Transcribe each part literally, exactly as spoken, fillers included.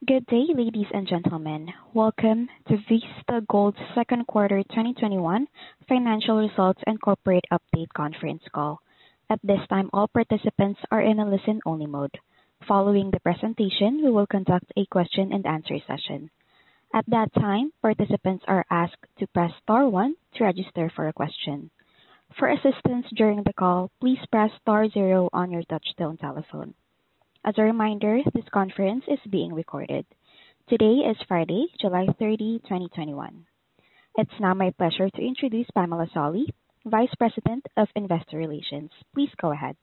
Good day, ladies and gentlemen. Welcome to Vista Gold's second quarter twenty twenty-one financial results and corporate update conference call. At this time, all participants are in a listen-only mode. Following the presentation, we will conduct a question and answer session. At that time, participants are asked to press star one to register for a question. For assistance during the call, please press star zero on your touchtone telephone. As a reminder, this conference is being recorded. Today is Friday, July thirtieth, twenty twenty-one. It's now my pleasure to introduce Pamela Solly, Vice President of Investor Relations. Please go ahead.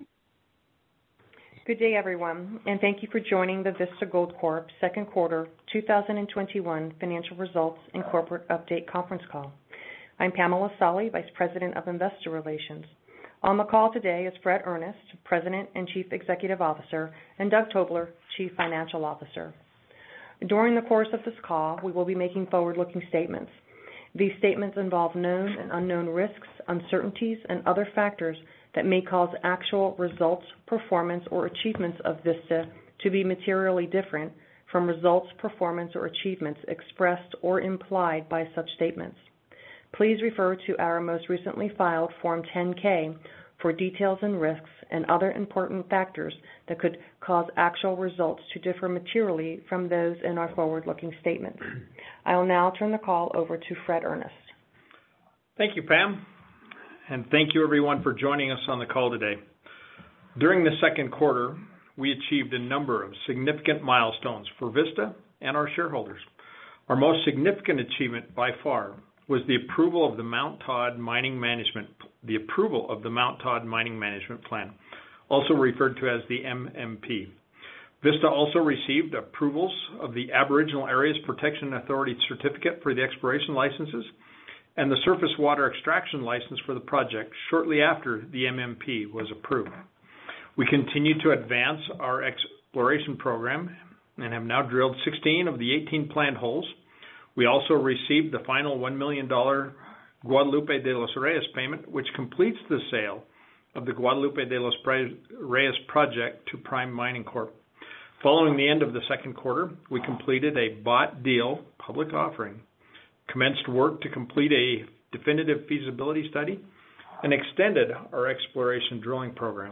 Good day, everyone, and thank you for joining the Vista Gold Corp second quarter two thousand twenty-one financial results and corporate update conference call. I'm Pamela Solly, Vice President of Investor Relations. On the call today is Fred Earnest, President and Chief Executive Officer, and Doug Tobler, Chief Financial Officer. During the course of this call, we will be making forward-looking statements. These statements involve known and unknown risks, uncertainties, and other factors that may cause actual results, performance, or achievements of Vista to be materially different from results, performance, or achievements expressed or implied by such statements. Please refer to our most recently filed Form ten K for details and risks and other important factors that could cause actual results to differ materially from those in our forward-looking statements. I will now turn the call over to Fred Earnest. Thank you, Pam, and thank you everyone for joining us on the call today. During the second quarter, we achieved a number of significant milestones for Vista and our shareholders. Our most significant achievement by far was the approval of the Mount Todd Mining Management, the approval of the Mount Todd Mining Management Plan, also referred to as the M M P. Vista also received approvals of the Aboriginal Areas Protection Authority certificate for the exploration licenses and the surface water extraction license for the project shortly after the M M P was approved. We continue to advance our exploration program and have now drilled sixteen of the eighteen planned holes. We also received the final one million dollars Guadalupe de los Reyes payment, which completes the sale of the Guadalupe de los Reyes project to Prime Mining Corp. Following the end of the second quarter, we completed a bought deal public offering, commenced work to complete a definitive feasibility study, and extended our exploration drilling program.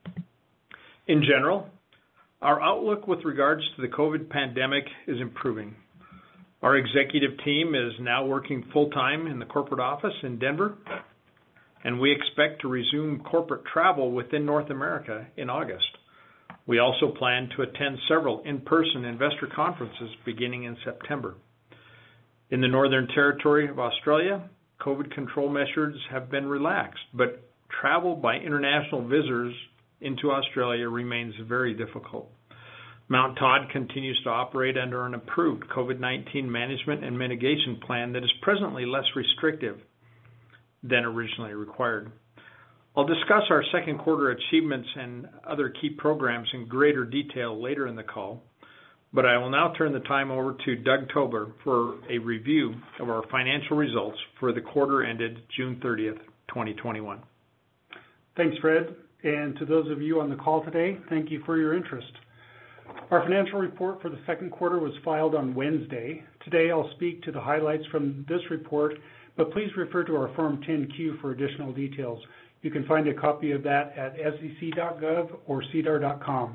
In general, our outlook with regards to the COVID pandemic is improving. Our executive team is now working full-time in the corporate office in Denver, and we expect to resume corporate travel within North America in August. We also plan to attend several in-person investor conferences beginning in September. In the Northern Territory of Australia, COVID control measures have been relaxed, but travel by international visitors into Australia remains very difficult. Mount Todd continues to operate under an approved COVID nineteen management and mitigation plan that is presently less restrictive than originally required. I'll discuss our second quarter achievements and other key programs in greater detail later in the call, but I will now turn the time over to Doug Tobler for a review of our financial results for the quarter ended June thirtieth, twenty twenty-one. Thanks, Fred, and to those of you on the call today, thank you for your interest. Our financial report for the second quarter was filed on Wednesday. Today I'll speak to the highlights from this report, but please refer to our Form ten Q for additional details. You can find a copy of that at S E C dot gov or C D A R dot com.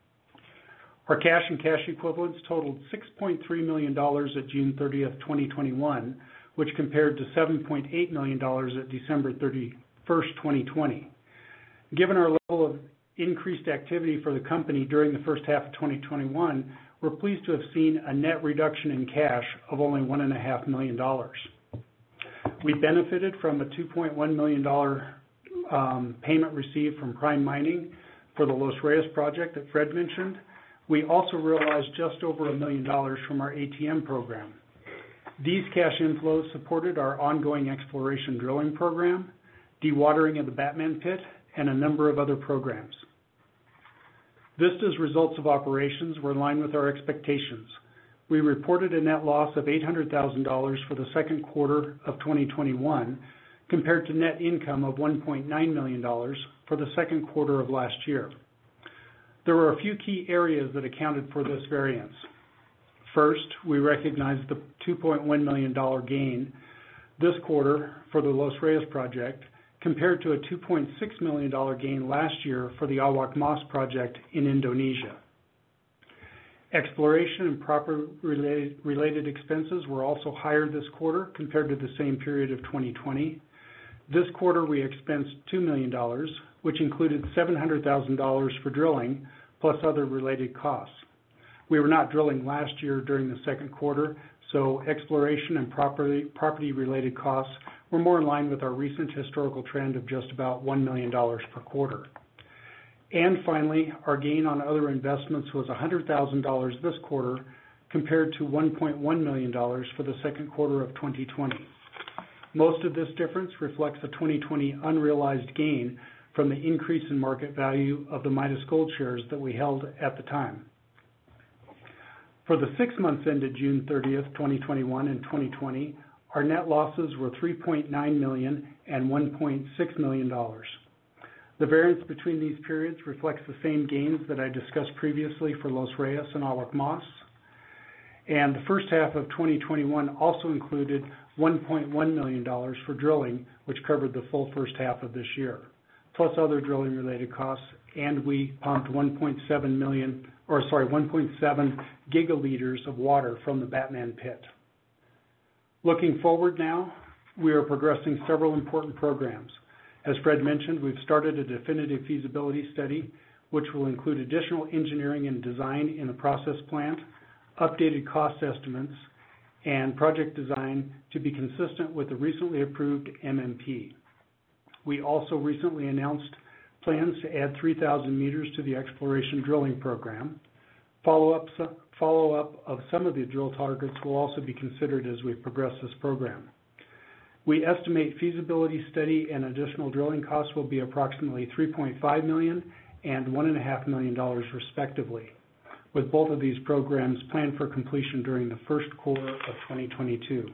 Our cash and cash equivalents totaled six point three million dollars at June thirtieth, twenty twenty-one, which compared to seven point eight million dollars at December thirty-first, twenty twenty. Given our level of increased activity for the company during the first half of twenty twenty-one, we're pleased to have seen a net reduction in cash of only one point five million dollars. We benefited from a two point one million dollars um, payment received from Prime Mining for the Los Reyes project that Fred mentioned. We also realized just over a million dollars from our A T M program. These cash inflows supported our ongoing exploration drilling program, dewatering of the Batman pit, and a number of other programs. Vista's results of operations were in line with our expectations. We reported a net loss of eight hundred thousand dollars for the second quarter of twenty twenty-one, compared to net income of one point nine million dollars for the second quarter of last year. There were a few key areas that accounted for this variance. First, we recognize the two point one million dollars gain this quarter for the Los Reyes project compared to a two point six million dollars gain last year for the Awak Mas project in Indonesia. Exploration and property related expenses were also higher this quarter compared to the same period of twenty twenty. This quarter we expensed two million dollars, which included seven hundred thousand dollars for drilling plus other related costs. We were not drilling last year during the second quarter, so exploration and property, property related costs were more in line with our recent historical trend of just about one million dollars per quarter. And finally, our gain on other investments was one hundred thousand dollars this quarter compared to one point one million dollars for the second quarter of twenty twenty. Most of this difference reflects a twenty twenty unrealized gain from the increase in market value of the Midas Gold shares that we held at the time. For the six months ended June thirtieth, twenty twenty-one and twenty twenty, our net losses were three point nine million dollars and one point six million dollars. The variance between these periods reflects the same gains that I discussed previously for Los Reyes and Awak Mas. And the first half of twenty twenty-one also included one point one million dollars for drilling, which covered the full first half of this year, plus other drilling related costs, and we pumped one point seven million, or sorry, one point seven gigaliters of water from the Batman pit. Looking forward now, we are progressing several important programs. As Fred mentioned, we've started a definitive feasibility study, which will include additional engineering and design in the process plant, updated cost estimates, and project design to be consistent with the recently approved M M P. We also recently announced plans to add three thousand meters to the exploration drilling program. Follow-up follow-up of some of the drill targets will also be considered as we progress this program. We estimate feasibility study and additional drilling costs will be approximately three point five million dollars and one point five million dollars respectively, with both of these programs planned for completion during the first quarter of twenty twenty-two.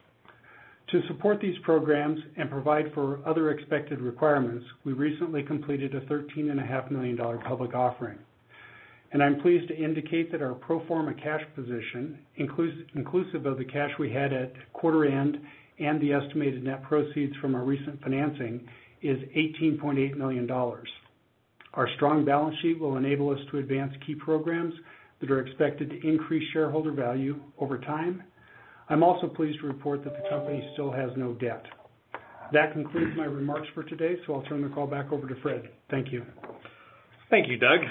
To support these programs and provide for other expected requirements, we recently completed a thirteen point five million dollars public offering. And I'm pleased to indicate that our pro forma cash position, inclusive of the cash we had at quarter end and the estimated net proceeds from our recent financing, is eighteen point eight million dollars. Our strong balance sheet will enable us to advance key programs that are expected to increase shareholder value over time. I'm also pleased to report that the company still has no debt. That concludes my remarks for today, so I'll turn the call back over to Fred. Thank you. Thank you, Doug.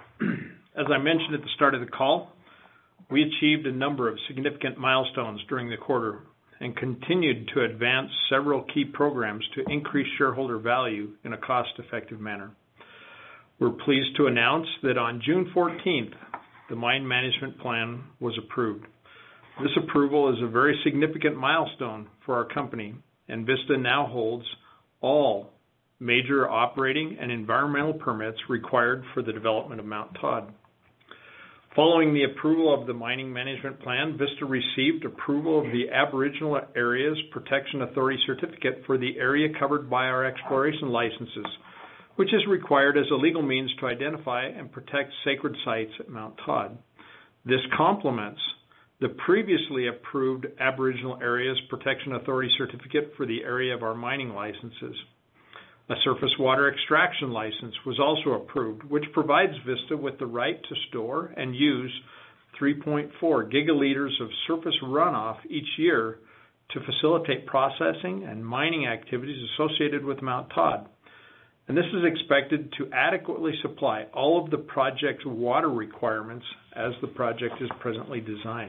As I mentioned at the start of the call, we achieved a number of significant milestones during the quarter and continued to advance several key programs to increase shareholder value in a cost-effective manner. We're pleased to announce that on June fourteenth, the mine management plan was approved. This approval is a very significant milestone for our company, and Vista now holds all major operating and environmental permits required for the development of Mount Todd. Following the approval of the mining management plan, Vista received approval of the Aboriginal Areas Protection Authority certificate for the area covered by our exploration licenses, which is required as a legal means to identify and protect sacred sites at Mount Todd. This complements the previously approved Aboriginal Areas Protection Authority certificate for the area of our mining licenses. A surface water extraction license was also approved, which provides Vista with the right to store and use three point four gigaliters of surface runoff each year to facilitate processing and mining activities associated with Mount Todd. And this is expected to adequately supply all of the project's water requirements as the project is presently designed.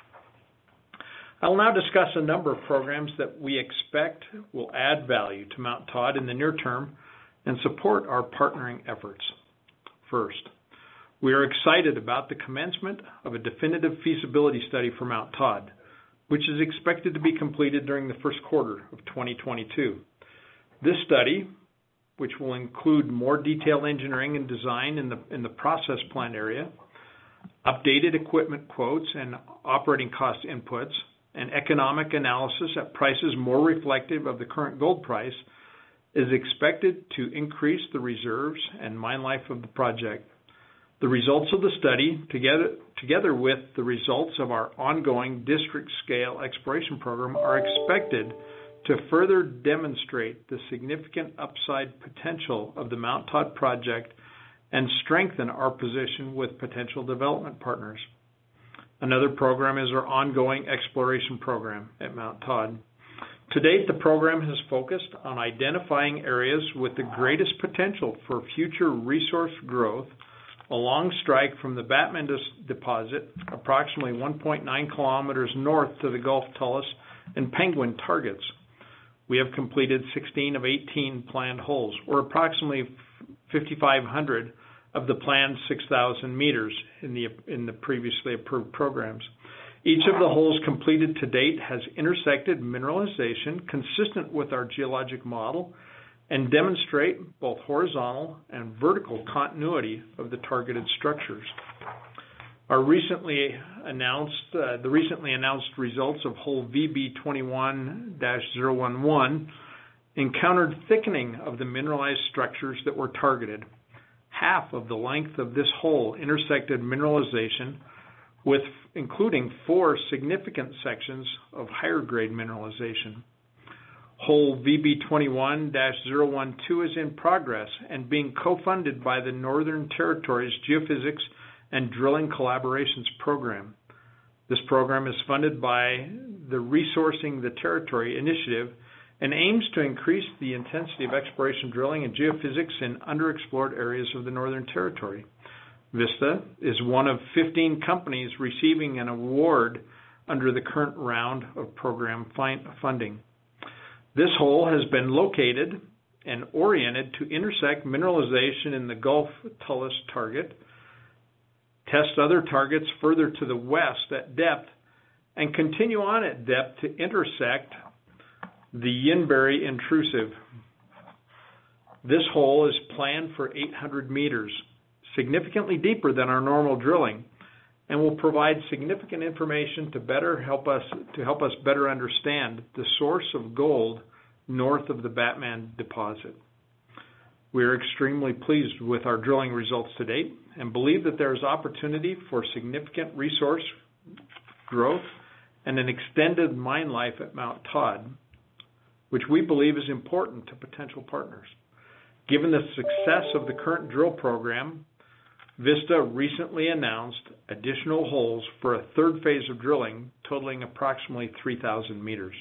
I will now discuss a number of programs that we expect will add value to Mount Todd in the near term and support our partnering efforts. First, we are excited about the commencement of a definitive feasibility study for Mount Todd, which is expected to be completed during the first quarter of twenty twenty-two. This study, which will include more detailed engineering and design in the, in the process plant area, updated equipment quotes and operating cost inputs, and economic analysis at prices more reflective of the current gold price, is expected to increase the reserves and mine life of the project. The results of the study, together, together with the results of our ongoing district-scale exploration program, are expected to further demonstrate the significant upside potential of the Mount Todd project and strengthen our position with potential development partners. Another program is our ongoing exploration program at Mount Todd. To date, the program has focused on identifying areas with the greatest potential for future resource growth along strike from the Batman deposit, approximately one point nine kilometers north to the Gulf Tullis and Penguin targets. We have completed sixteen of eighteen planned holes, or approximately fifty-five hundred of the planned six thousand meters in the in the previously approved programs. Each of the holes completed to date has intersected mineralization consistent with our geologic model and demonstrate both horizontal and vertical continuity of the targeted structures. Our recently announced, uh, the recently announced results of hole V B twenty-one dash zero one one encountered thickening of the mineralized structures that were targeted. Half of the length of this hole intersected mineralization, with including four significant sections of higher grade mineralization. Hole V B twenty-one dash zero one two is in progress and being co-funded by the Northern Territories Geophysics and Drilling Collaborations Program. This program is funded by the Resourcing the Territory initiative and aims to increase the intensity of exploration drilling and geophysics in underexplored areas of the Northern Territory. Vista is one of fifteen companies receiving an award under the current round of program funding. This hole has been located and oriented to intersect mineralization in the Gulf Tullis target, test other targets further to the west at depth, and continue on at depth to intersect the Yinberry intrusive. This hole is planned for eight hundred meters, significantly deeper than our normal drilling, and will provide significant information to better help us to help us better understand the source of gold north of the Batman deposit. We are extremely pleased with our drilling results to date and believe that there is opportunity for significant resource growth and an extended mine life at Mount Todd, which we believe is important to potential partners. Given the success of the current drill program, Vista recently announced additional holes for a third phase of drilling totaling approximately three thousand meters.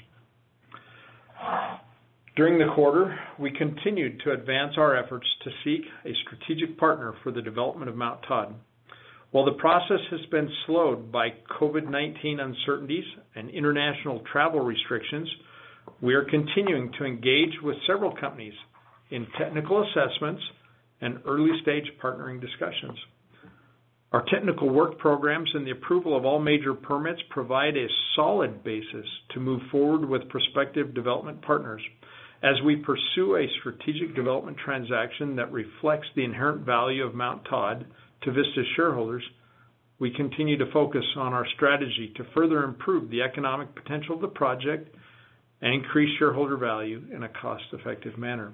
During the quarter, we continued to advance our efforts to seek a strategic partner for the development of Mount Todd. While the process has been slowed by COVID nineteen uncertainties and international travel restrictions, we are continuing to engage with several companies in technical assessments and early-stage partnering discussions. Our technical work programs and the approval of all major permits provide a solid basis to move forward with prospective development partners. As we pursue a strategic development transaction that reflects the inherent value of Mount Todd to Vista's shareholders, we continue to focus on our strategy to further improve the economic potential of the project and increase shareholder value in a cost-effective manner.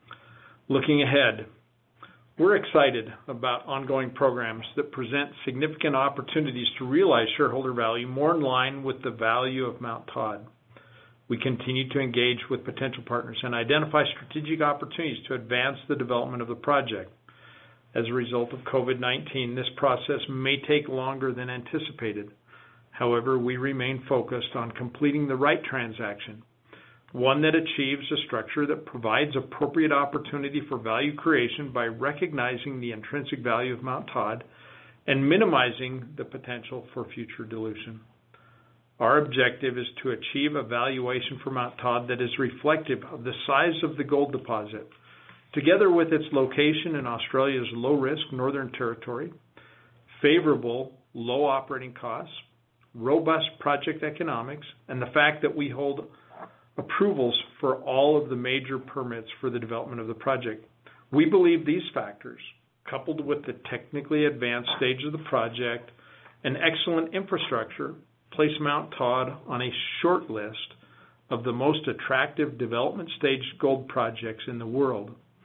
Looking ahead, we're excited about ongoing programs that present significant opportunities to realize shareholder value more in line with the value of Mount Todd. We continue to engage with potential partners and identify strategic opportunities to advance the development of the project. As a result of COVID nineteen, this process may take longer than anticipated. However, we remain focused on completing the right transaction, one that achieves a structure that provides appropriate opportunity for value creation by recognizing the intrinsic value of Mount Todd and minimizing the potential for future dilution. Our objective is to achieve a valuation for Mount Todd that is reflective of the size of the gold deposit, together with its location in Australia's low-risk Northern Territory, favorable low operating costs, robust project economics, and the fact that we hold approvals for all of the major permits for the development of the project. We believe these factors, coupled with the technically advanced stage of the project and excellent infrastructure, place Mount Todd on a short list of the most attractive development stage gold projects in the world.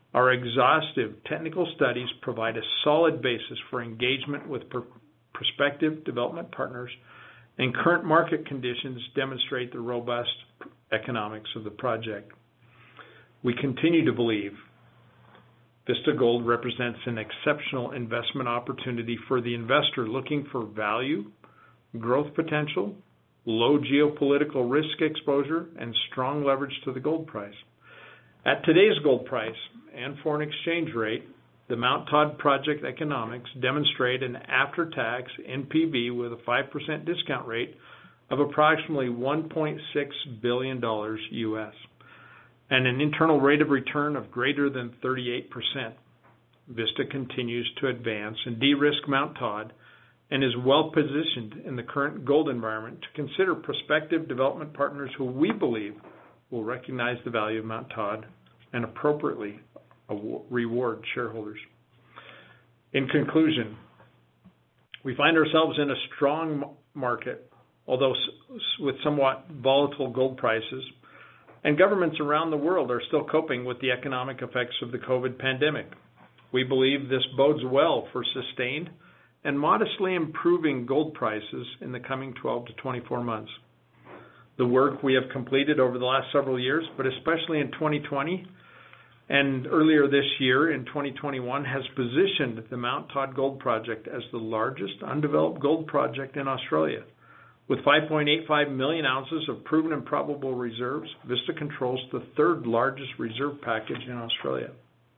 Our exhaustive technical studies provide a solid basis for engagement with pr- prospective development partners, and current market conditions demonstrate the robust economics of the project. We continue to believe Vista Gold represents an exceptional investment opportunity for the investor looking for value, growth potential, low geopolitical risk exposure, and strong leverage to the gold price. At today's gold price and foreign exchange rate, the Mount Todd project economics demonstrate an after-tax N P V with a five percent discount rate of approximately one point six billion dollars U S and an internal rate of return of greater than thirty-eight percent. Vista continues to advance and de-risk Mount Todd and is well positioned in the current gold environment to consider prospective development partners who we believe will recognize the value of Mount Todd and appropriately reward shareholders. In conclusion, we find ourselves in a strong market, although with somewhat volatile gold prices, and governments around the world are still coping with the economic effects of the COVID pandemic. We believe this bodes well for sustained and modestly improving gold prices in the coming twelve to twenty-four months. The work we have completed over the last several years, but especially in twenty twenty and earlier this year in twenty twenty-one, has positioned the Mount Todd Gold Project as the largest undeveloped gold project in Australia. With five point eight five million ounces of proven and probable reserves, Vista controls the third largest reserve package in Australia.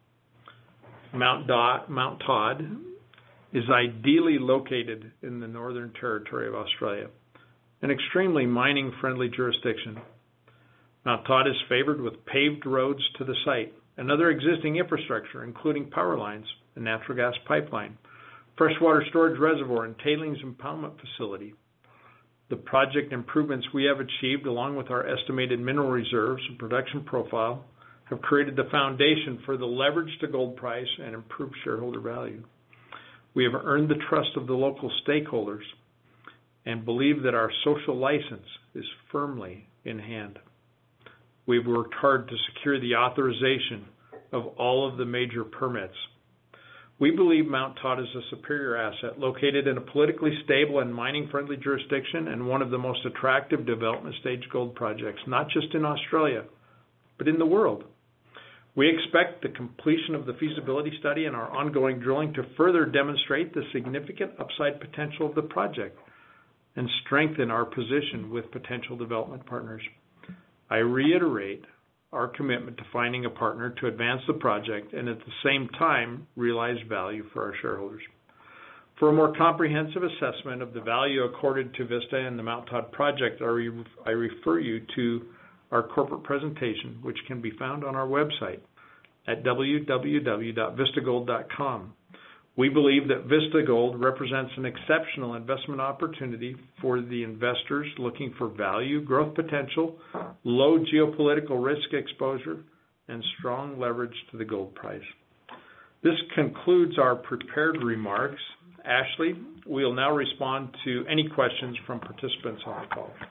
Mount, Do- Mount Todd is ideally located in the Northern Territory of Australia, an extremely mining-friendly jurisdiction. Mount Todd is favored with paved roads to the site and other existing infrastructure, including power lines, a natural gas pipeline, freshwater storage reservoir, and tailings impoundment facility. The project improvements we have achieved, along with our estimated mineral reserves and production profile, have created the foundation for the leverage to gold price and improved shareholder value. We have earned the trust of the local stakeholders and believe that our social license is firmly in hand. We've worked hard to secure the authorization of all of the major permits. We believe Mount Todd is a superior asset located in a politically stable and mining-friendly jurisdiction and one of the most attractive development stage gold projects, not just in Australia, but in the world. We expect the completion of the feasibility study and our ongoing drilling to further demonstrate the significant upside potential of the project and strengthen our position with potential development partners. I reiterate our commitment to finding a partner to advance the project and at the same time realize value for our shareholders. For a more comprehensive assessment of the value accorded to Vista and the Mount Todd project, I, re- I refer you to our corporate presentation, which can be found on our website at w w w dot vista gold dot com. We believe that Vista Gold represents an exceptional investment opportunity for the investors looking for value, growth potential, low geopolitical risk exposure, and strong leverage to the gold price. This concludes our prepared remarks. Ashley, we will now respond to any questions from participants on the call.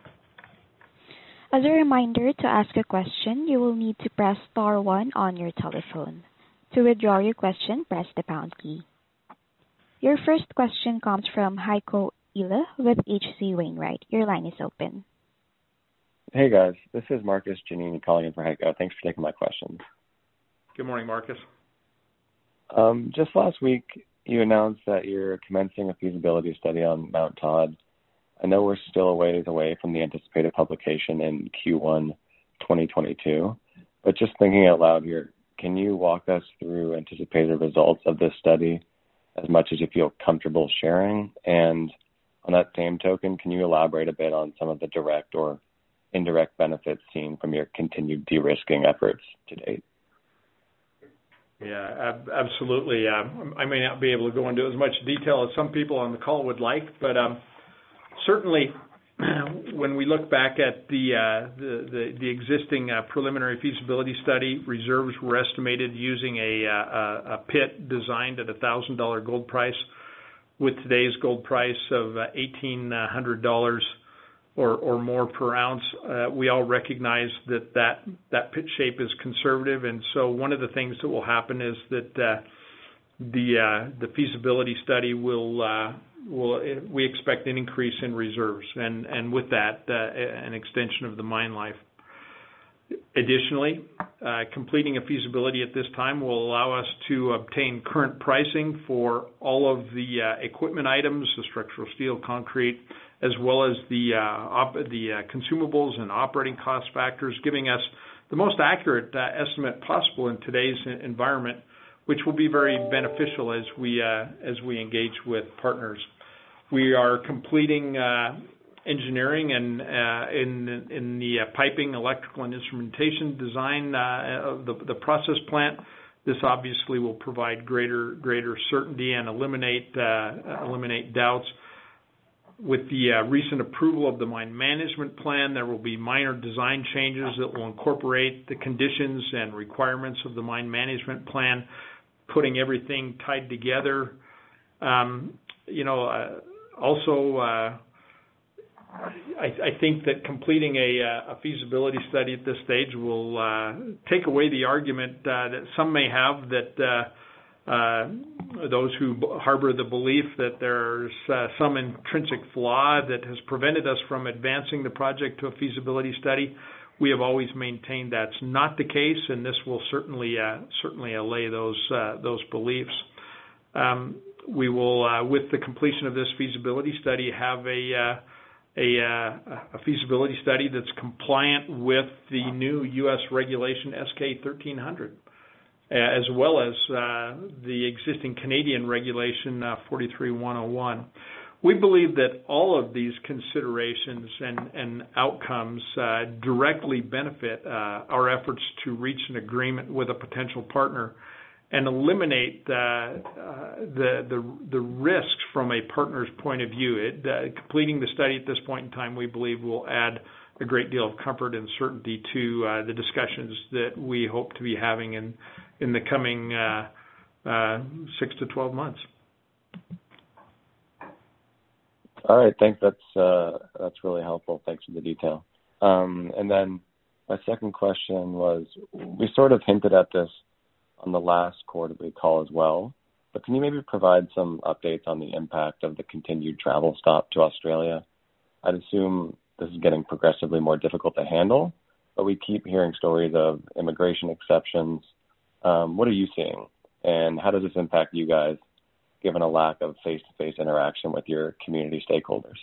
As a reminder, to ask a question, you will need to press star one on your telephone. To withdraw your question, press the pound key. Your first question comes from Heiko Ihle with H C Wainwright. Your line is open. Hey guys, this is Marcus Giannini calling in for Heiko. Thanks for taking my questions. Good morning, Marcus. Um, just last week, you announced that you're commencing a feasibility study on Mount Todd. I know we're still a ways away from the anticipated publication in Q one twenty twenty-two, but just thinking out loud here, can you walk us through anticipated results of this study as much as you feel comfortable sharing? And on that same token, can you elaborate a bit on some of the direct or indirect benefits seen from your continued de-risking efforts to date? Yeah, ab- absolutely. Uh, I may not be able to go into as much detail as some people on the call would like, but um, certainly when we look back at the uh, the, the, the existing uh, preliminary feasibility study, reserves were estimated using a, a, a pit designed at a one thousand dollars gold price. With today's gold price of uh, eighteen hundred dollars or, or more per ounce. Uh, we all recognize that, that that pit shape is conservative, and so one of the things that will happen is that uh, the uh, the feasibility study will uh, will we expect an increase in reserves, and and with that uh, an extension of the mine life. Additionally, uh, completing a feasibility at this time will allow us to obtain current pricing for all of the uh, equipment items, the structural steel, concrete, as well as the uh, op- the uh, consumables and operating cost factors, giving us the most accurate uh, estimate possible in today's environment, which will be very beneficial as we uh, as we engage with partners. We are completing uh, engineering and uh, in in the uh, piping, electrical, and instrumentation design uh, of the, the process plant. This obviously will provide greater greater certainty and eliminate uh, eliminate doubts. With the uh, recent approval of the mine management plan, there will be minor design changes that will incorporate the conditions and requirements of the mine management plan, putting everything tied together. Um, you know, uh, also, uh, I, I think that completing a, a feasibility study at this stage will uh, take away the argument uh, that some may have that uh, uh, those who harbor the belief that there's uh, some intrinsic flaw that has prevented us from advancing the project to a feasibility study. We have always maintained that's not the case, and this will certainly uh, certainly allay those uh, those beliefs. Um, we will, uh, with the completion of this feasibility study, have a uh, A, uh, a feasibility study that's compliant with the new U S regulation S K thirteen hundred, as well as uh, the existing Canadian regulation uh, forty-three one oh one. We believe that all of these considerations and, and outcomes uh, directly benefit uh, our efforts to reach an agreement with a potential partner and eliminate uh, uh, the, the the risks from a partner's point of view. It, uh, completing the study at this point in time, we believe, will add a great deal of comfort and certainty to uh, the discussions that we hope to be having in in the coming uh, uh, six to twelve months. All right, thanks. That's uh, that's really helpful. Thanks for the detail. Um, and then my second question was, we sort of hinted at this on the last quarterly call as well, but can you maybe provide some updates on the impact of the continued travel stop to Australia? I'd assume this is getting progressively more difficult to handle, but we keep hearing stories of immigration exceptions. Um, what are you seeing, and how does this impact you guys, given a lack of face-to-face interaction with your community stakeholders?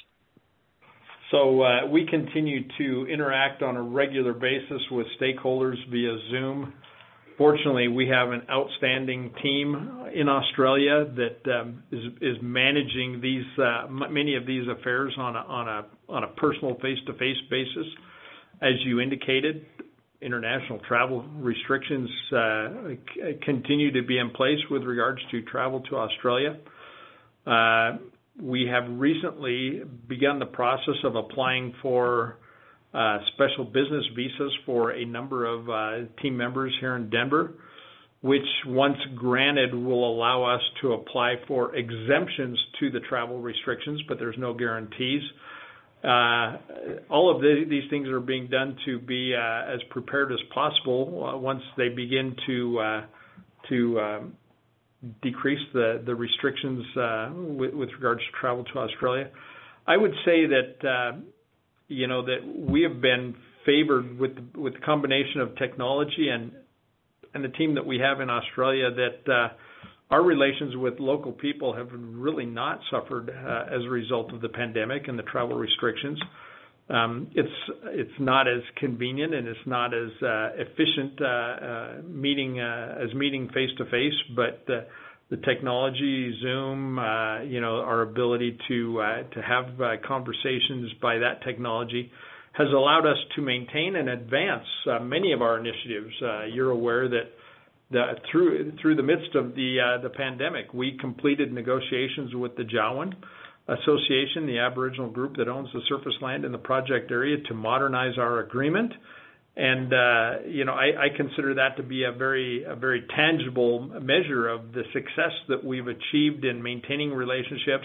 So uh, we continue to interact on a regular basis with stakeholders via Zoom. Fortunately, we have an outstanding team in Australia that um, is, is managing these uh, many of these affairs on a, on a on a personal face-to-face basis. As you indicated, international travel restrictions uh, c- continue to be in place with regards to travel to Australia. Uh, we have recently begun the process of applying for Uh, special business visas for a number of uh, team members here in Denver, which once granted will allow us to apply for exemptions to the travel restrictions, but there's no guarantees. Uh, all of the, these things are being done to be uh, as prepared as possible uh, once they begin to uh, to um, decrease the, the restrictions uh, with, with regards to travel to Australia. I would say that uh, you know, that we have been favored with the, with the combination of technology and and the team that we have in Australia, that uh, our relations with local people have really not suffered uh, as a result of the pandemic and the travel restrictions. Um, it's it's not as convenient and it's not as uh, efficient uh, uh, meeting uh, as meeting face to face, but uh, the technology, Zoom, uh, you know, our ability to uh, to have uh, conversations by that technology has allowed us to maintain and advance uh, many of our initiatives. Uh, you're aware that the, through through the midst of the uh, the pandemic, we completed negotiations with the Jawoyn Association, the Aboriginal group that owns the surface land in the project area, to modernize our agreement. And, uh, you know, I, I consider that to be a very a very tangible measure of the success that we've achieved in maintaining relationships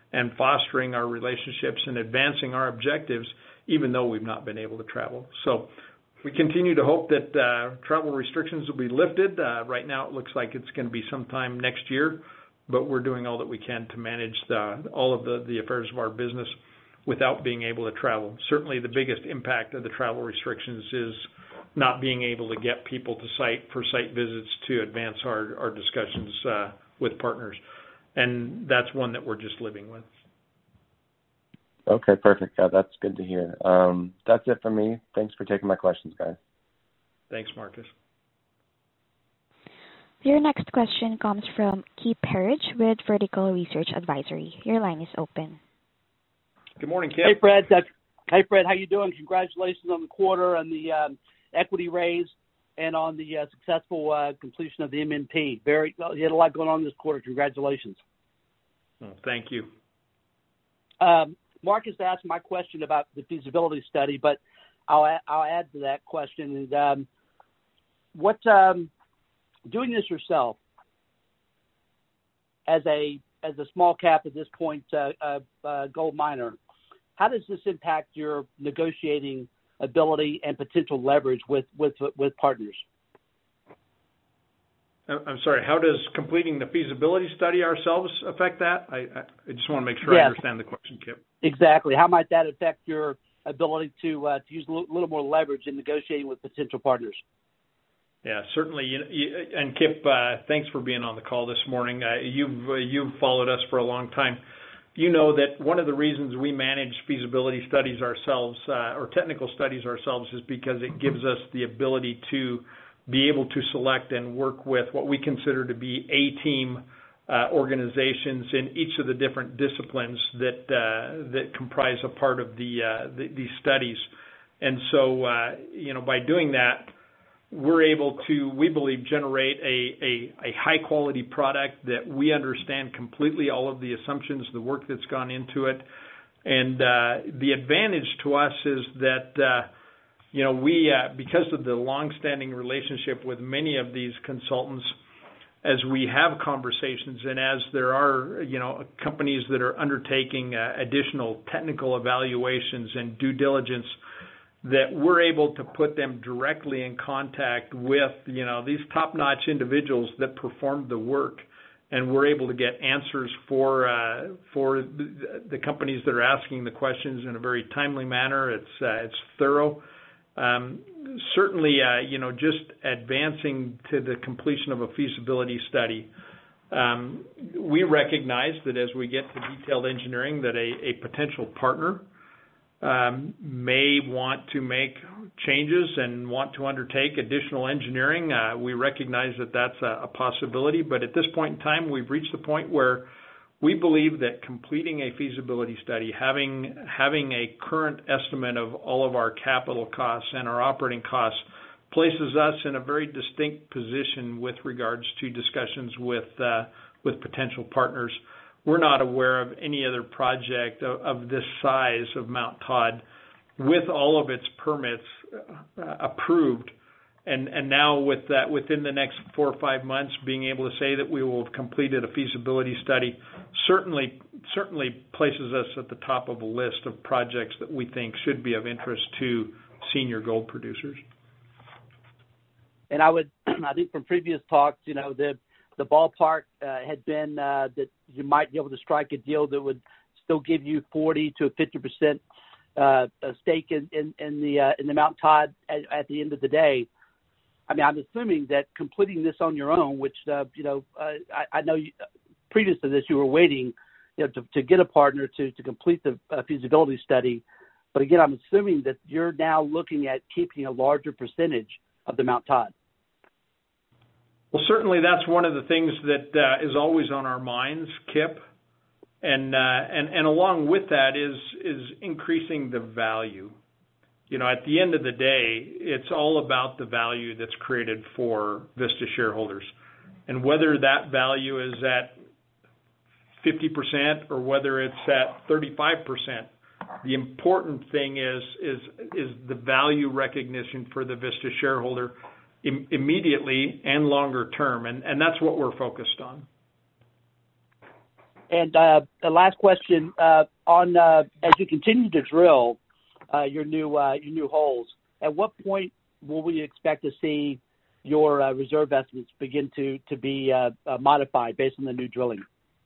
and fostering our relationships and advancing our objectives, even though we've not been able to travel. So we continue to hope that uh, travel restrictions will be lifted. Uh, right now it looks like it's going to be sometime next year, but we're doing all that we can to manage the, all of the, the affairs of our business without being able to travel. Certainly the biggest impact of the travel restrictions is not being able to get people to site for site visits to advance our, our discussions uh, with partners. And that's one that we're just living with. Okay, perfect. Yeah, that's good to hear. Um, that's it for me. Thanks for taking my questions, guys. Thanks, Marcus. Your next question comes from Kip Herridge with Vertical Research Advisory. Your line is open. Good morning, Kip. Hey, Fred. Uh, hey, Fred. How you doing? Congratulations on the quarter and the um, equity raise, and on the uh, successful uh, completion of the M N P. Very, well, you had a lot going on this quarter. Congratulations. Well, thank you. Um, Marcus asked my question about the feasibility study, but I'll add, I'll add to that question. And um, what um, doing this yourself as a as a small cap at this point, uh, uh, uh, gold miner, how does this impact your negotiating ability and potential leverage with with with partners? I'm sorry, how does completing the feasibility study ourselves affect that? I, I just want to make sure yes. I understand the question, Kip. Exactly. How might that affect your ability to uh, to use a little more leverage in negotiating with potential partners? Yeah, certainly. You, you, and Kip, uh, thanks for being on the call this morning. Uh, you've uh, you've followed us for a long time. You know that one of the reasons we manage feasibility studies ourselves, uh, or technical studies ourselves, is because it gives us the ability to be able to select and work with what we consider to be A-team uh, organizations in each of the different disciplines that uh, that comprise a part of the, uh, the these studies. And so, uh, you know, by doing that, we're able to, we believe, generate a, a, a high-quality product that we understand completely all of the assumptions, the work that's gone into it. And uh, the advantage to us is that, uh, you know, we, uh, because of the long-standing relationship with many of these consultants, as we have conversations and as there are, you know, companies that are undertaking uh, additional technical evaluations and due diligence, that we're able to put them directly in contact with, you know, these top-notch individuals that performed the work, and we're able to get answers for uh, for the companies that are asking the questions in a very timely manner. It's uh, it's thorough. Um, certainly, uh, you know, just advancing to the completion of a feasibility study, um, we recognize that as we get to detailed engineering, that a, a potential partner Um, may want to make changes and want to undertake additional engineering. Uh, we recognize that that's a, a possibility, but at this point in time, we've reached the point where we believe that completing a feasibility study, having having a current estimate of all of our capital costs and our operating costs, places us in a very distinct position with regards to discussions with uh, with potential partners. We're not aware of any other project of, of this size of Mount Todd with all of its permits uh, approved. And, and now with that, within the next four or five months, being able to say that we will have completed a feasibility study certainly certainly places us at the top of a list of projects that we think should be of interest to senior gold producers. And I would, I think from previous talks, you know, the the ballpark uh, had been uh, that you might be able to strike a deal that would still give you forty to fifty percent uh, a stake in, in, in the uh, in the Mount Todd at, at the end of the day. I mean, I'm assuming that completing this on your own, which uh, you know, uh, I, I know you, previous to this you were waiting, you know, to, to get a partner to to complete the uh, feasibility study. But again, I'm assuming that you're now looking at keeping a larger percentage of the Mount Todd. Well, certainly that's one of the things that uh, is always on our minds, Kip, and uh, and and along with that is is increasing the value. You know, at the end of the day, it's all about the value that's created for Vista shareholders, and whether that value is at fifty percent or whether it's at thirty-five percent. The important thing is is is the value recognition for the Vista shareholder im- immediately and longer term, and, and that's what we're focused on. And uh, the last question uh, on uh, as you continue to drill uh, your new uh, your new holes, at what point will we expect to see your uh, reserve estimates begin to to be uh, uh, modified based on the new drilling?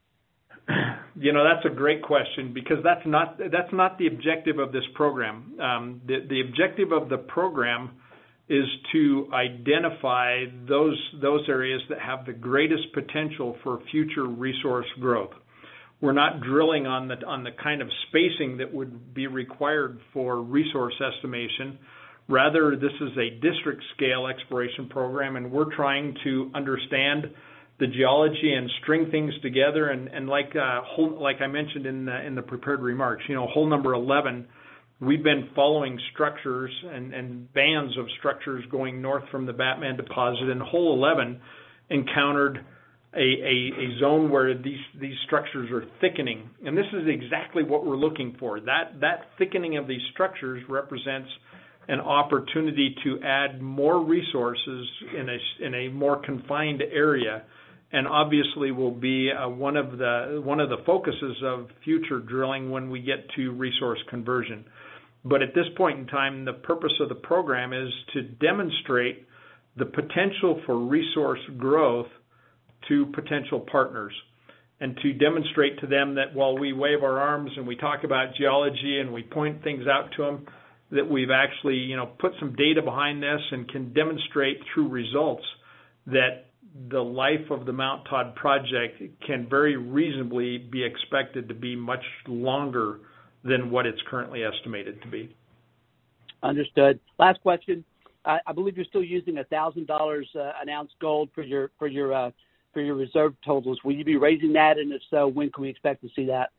You know, that's a great question, because that's not that's not the objective of this program. Um, the, the objective of the program is to identify those those areas that have the greatest potential for future resource growth. We're not drilling on the on the kind of spacing that would be required for resource estimation. Rather, this is a district scale exploration program, and we're trying to understand the geology and string things together. And, and like uh, hole, like I mentioned in the, in the prepared remarks, you know, hole number eleven, we've been following structures and, and bands of structures going north from the Batman deposit, and hole eleven encountered a, a, a zone where these, these structures are thickening. And this is exactly what we're looking for. That, that thickening of these structures represents an opportunity to add more resources in a, in a more confined area, and obviously will be uh, one of the one of the focuses of future drilling when we get to resource conversion. But at this point in time, the purpose of the program is to demonstrate the potential for resource growth to potential partners, and to demonstrate to them that while we wave our arms and we talk about geology and we point things out to them, that we've actually, you know, put some data behind this and can demonstrate through results that the life of the Mount Todd project can very reasonably be expected to be much longer than what it's currently estimated to be. Understood. Last question. I, I believe you're still using a thousand dollars an ounce gold for your for your uh, for your reserve totals. Will you be raising that, and if so, when can we expect to see that?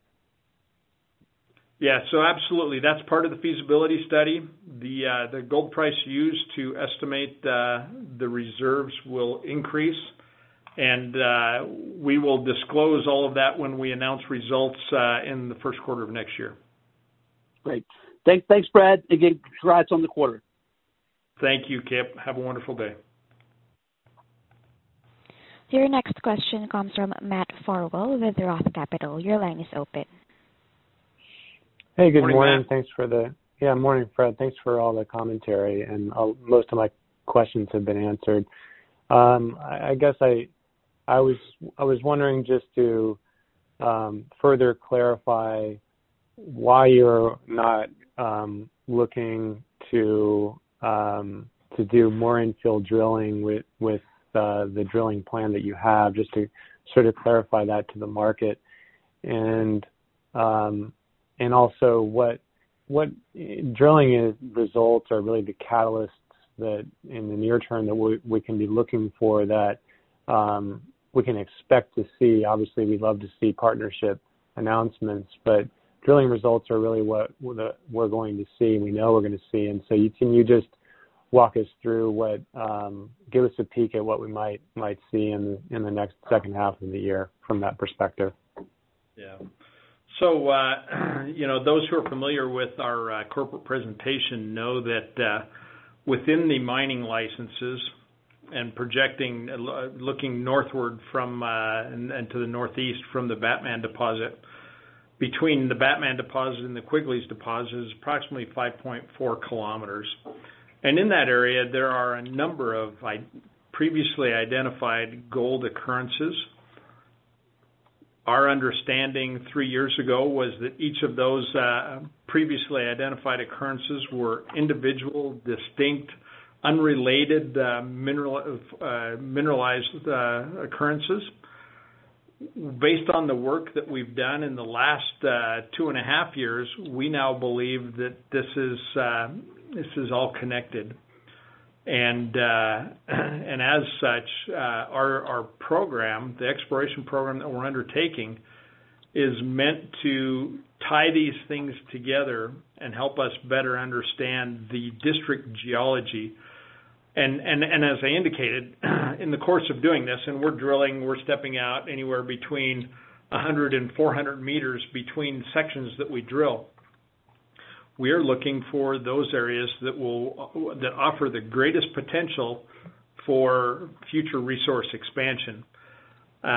Yeah, so absolutely. That's part of the feasibility study. The uh, the gold price used to estimate uh, the reserves will increase, and uh, we will disclose all of that when we announce results uh, in the first quarter of next year. Great. Thanks, thanks, Brad. Again, congrats on the quarter. Thank you, Kip. Have a wonderful day. Your next question comes from Matt Farwell with Roth Capital. Your line is open. Hey, good morning. morning. Matt. Thanks for the yeah, morning, Fred. Thanks for all the commentary, and I'll, most of my questions have been answered. Um, I, I guess I, I was I was wondering just to um, further clarify why you're not um, looking to um, to do more infill drilling with with uh, the drilling plan that you have, just to sort of clarify that to the market, and um, and also what what drilling is, results are really the catalysts that in the near term that we, we can be looking for, that um, we can expect to see. Obviously, we'd love to see partnership announcements, but drilling results are really what we're going to see, we know we're going to see. And so you, can you just walk us through what, um, give us a peek at what we might might see in the, in the next second half of the year from that perspective? Yeah. So, uh, you know, those who are familiar with our uh, corporate presentation know that uh, within the mining licenses and projecting, uh, looking northward from uh, and, and to the northeast from the Batman deposit, between the Batman deposit and the Quigley's deposit is approximately five point four kilometers. And in that area, there are a number of previously identified gold occurrences. Our understanding three years ago was that each of those uh, previously identified occurrences were individual, distinct, unrelated uh, mineral, uh, mineralized uh, occurrences. Based on the work that we've done in the last uh, two and a half years, we now believe that this is uh, this is all connected. And uh, and as such, uh, our our program, the exploration program that we're undertaking, is meant to tie these things together and help us better understand the district geology. And and and as I indicated, in the course of doing this, and we're drilling, we're stepping out anywhere between one hundred and four hundred meters between sections that we drill. We are looking for those areas that will that offer the greatest potential for future resource expansion. Um,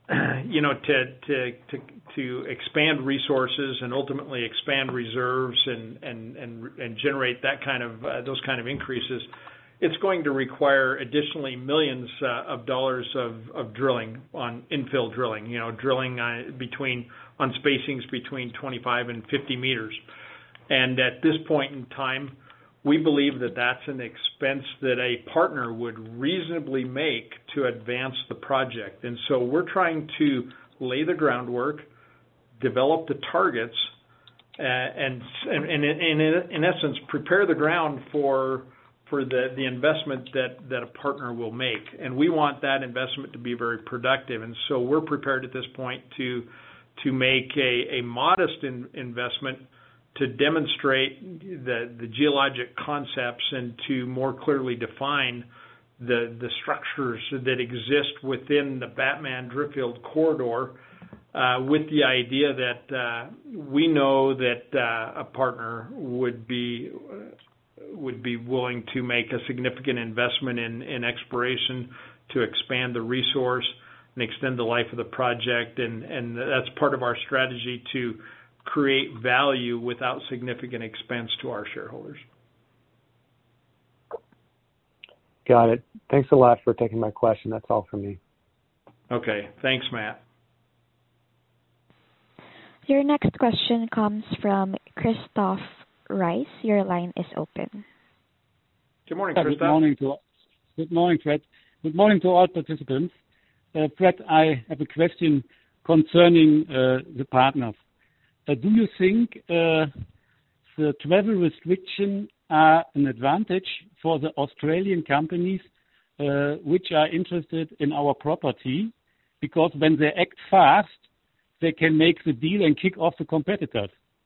you know, to, to to to expand resources and ultimately expand reserves and and and, and generate that kind of uh, those kind of increases, it's going to require additionally millions uh, of dollars of, of drilling on infill drilling. You know, drilling uh, between on spacings between twenty-five and fifty meters. And at this point in time, we believe that that's an expense that a partner would reasonably make to advance the project. And so we're trying to lay the groundwork, develop the targets, uh, and, and, and in, in essence, prepare the ground for for the, the investment that, that a partner will make. And we want that investment to be very productive. And so we're prepared at this point to to make a, a modest in, investment to demonstrate the, the geologic concepts and to more clearly define the, the structures that exist within the Batman Driffield corridor, uh, with the idea that uh, we know that uh, a partner would be would be willing to make a significant investment in, in exploration to expand the resource and extend the life of the project, and, and that's part of our strategy to create value without significant expense to our shareholders. Got it. Thanks a lot for taking my question. That's all for me. Okay. Thanks, Matt. Your next question comes from Christoph Rice. Your line is open. Good morning, yeah, Christoph. Good morning, to, good morning, Fred. Good morning to all participants. Uh, Fred, I have a question concerning uh, the partners. Uh, do you think uh, the travel restriction are an advantage for the Australian companies uh, which are interested in our property? Because when they act fast, they can make the deal and kick off the competitors.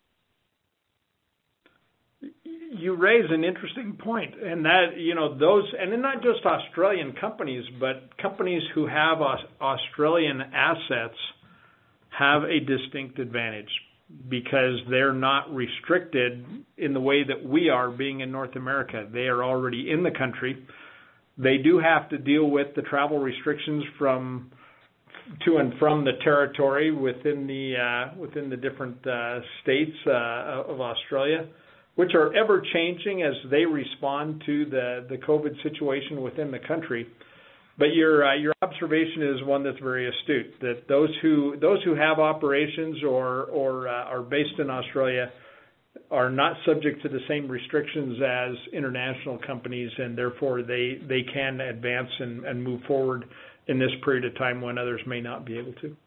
You raise an interesting point, and that, you know, those, and not just Australian companies, but companies who have Australian assets have a distinct advantage, because they're not restricted in the way that we are being in North America. They are already in the country. They do have to deal with the travel restrictions from to and from the territory within the uh, within the different uh, states uh, of Australia, which are ever changing as they respond to the, the COVID situation within the country. But your uh, your observation is one that's very astute, that those who those who have operations or or uh, are based in Australia are not subject to the same restrictions as international companies, and therefore they, they can advance and, and move forward in this period of time when others may not be able to.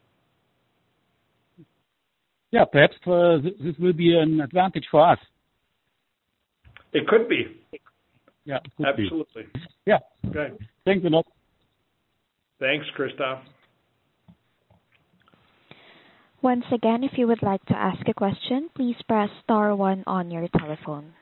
Yeah, perhaps uh, this will be an advantage for us. It could be. Yeah, it could absolutely. Be. Yeah. Okay. Thanks a lot. Thanks, Christoph. Once again, if you would like to ask a question, please press star one on your telephone.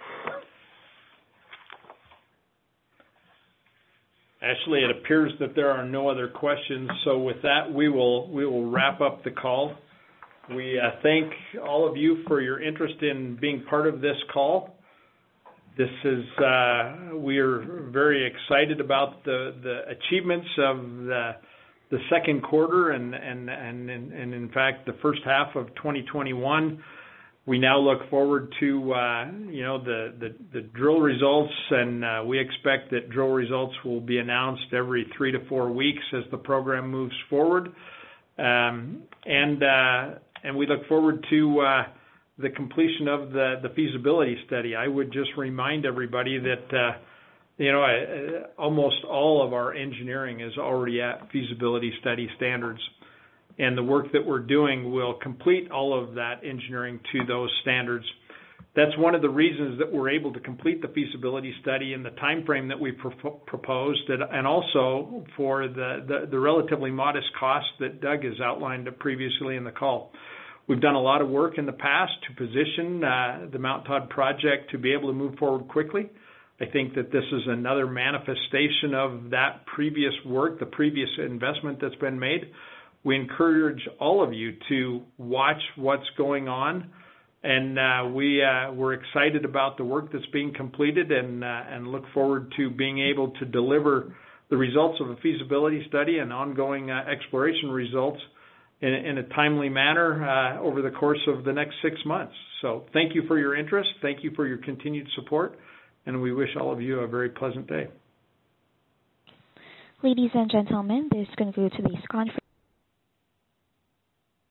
Ashley, it appears that there are no other questions. So with that, we will we will wrap up the call. We uh, thank all of you for your interest in being part of this call. This is uh, we are very excited about the, the achievements of the the second quarter and and, and and in fact the first half of twenty twenty-one. We now look forward to uh, you know the, the, the drill results, and uh, we expect that drill results will be announced every three to four weeks as the program moves forward, um, and uh, and we look forward to uh, the completion of the, the feasibility study. I would just remind everybody that uh, you know uh, almost all of our engineering is already at feasibility study standards. And the work that we're doing will complete all of that engineering to those standards. That's one of the reasons that we're able to complete the feasibility study in the time frame that we pro- proposed, and also for the, the, the relatively modest cost that Doug has outlined previously in the call. We've done a lot of work in the past to position uh, the Mount Todd project to be able to move forward quickly. I think that this is another manifestation of that previous work, the previous investment that's been made. We encourage all of you to watch what's going on, and uh, we, uh, we're excited about the work that's being completed, and, uh, and look forward to being able to deliver the results of a feasibility study and ongoing uh, exploration results in, in a timely manner uh, over the course of the next six months. So thank you for your interest. Thank you for your continued support, and we wish all of you a very pleasant day. Ladies and gentlemen, this concludes today's conference.